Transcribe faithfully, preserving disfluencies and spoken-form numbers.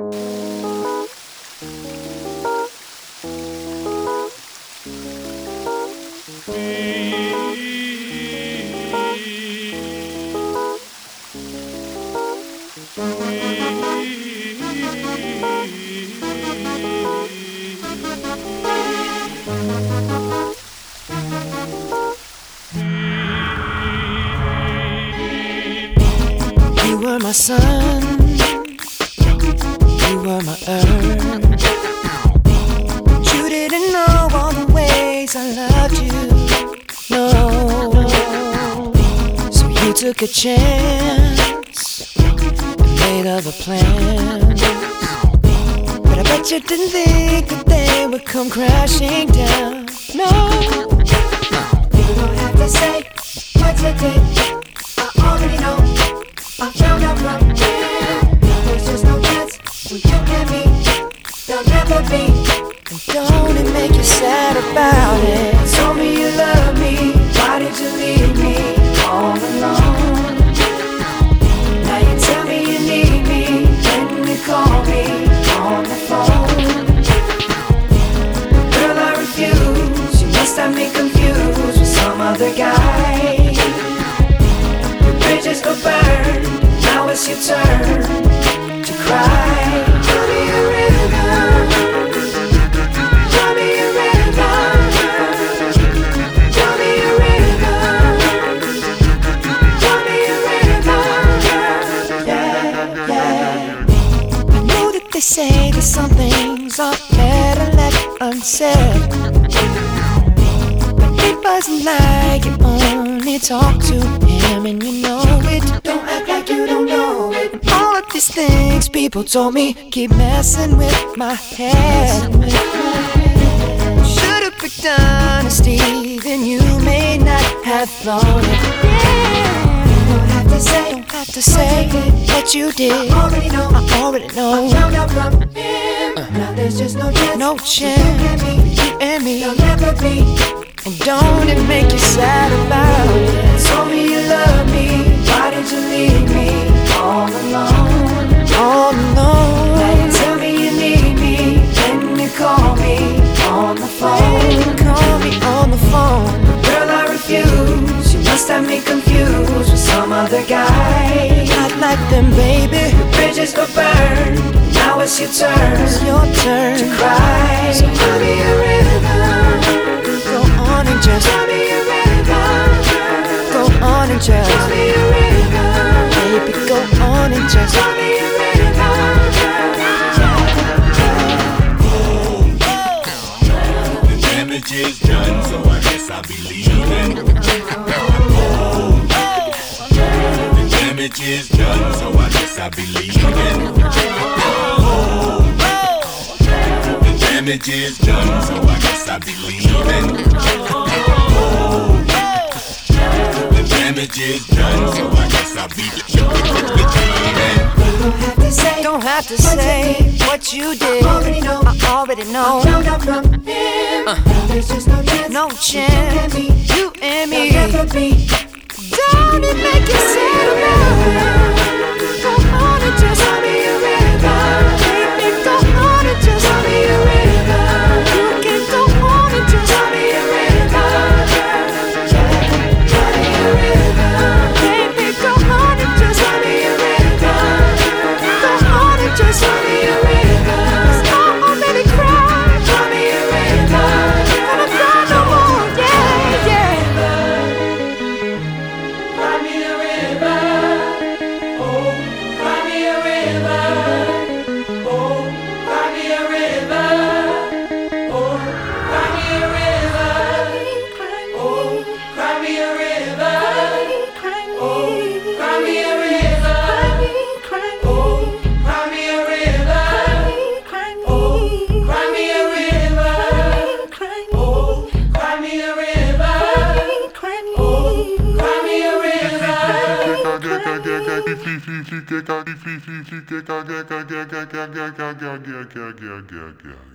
You were my sun, you were my earth, but you didn't know all the ways I loved you, no. So you took a chance and made other plans, but I bet you didn't think that they would come crashing down, no. You don't have to say what you did, I already know. I found out from here, there's just no chance when you and me, there'll never be. And don't it make you sad about it? Told me you love me, why did you leave me all alone? Now you tell me you need me, when you call me on the phone. Girl, I refuse, you must have me confused with some other guy. Your bridges go burn, now it's your turn to cry. Tell me a river, tell me a river, tell me a river, tell me a river, yeah, yeah. I know that they say that some things are better left unsaid, but it wasn't like you only talk to him and you know it. Don't act like you don't know it. And all of these things people told me keep messing with my head. Should've picked honesty, then you may not have thought it. Yeah. Don't have to say, don't have to say what you did. I already know, I already know. I found out from him. Uh. Now there's just no chance, no chance. You and me, there'll never be. And don't it make you sad about it? Told me you love me, why did you leave me all alone? All alone. Now you tell me you need me, when you call me on the phone. You call me on the phone. Girl, I refuse, you must have me confused with some other guy. Not like them, baby. The bridges go burn, now it's your turn. It's your turn to cry. So tell me a river, go on and just tell me a river, go on and just tell me a river, baby, go on and just tell me a river, the damage is done, so I guess I'll be leaving. The damage is done, so I guess I'll be leaving. The damage is done, so I guess I'll be leaving. The damage is done, so I guess I'll be leaving. Don't have to say, don't have to say what you did. I already know, I already know. I found out from him. Uh. Now there's just no chance, no chance. You and me, you and me. Never be. Don't it make you sad about it? Go on and just tell me a river, baby, go on and just tell me a river. You can go on and just tell me a river, tell me a river, baby, go on and just tell me a river. Go on and just tell me a river. 'Cause I already cried. Tell me a river, gonna cry no more, yeah, yeah. Cry me a river, oh, cry me a river, oh, cry me a river, oh, cry me a river, oh, cry me a river, oh, cry me a river, oh, cry me a river, oh, cry me a river, oh, cry me a river, oh, cry me a river.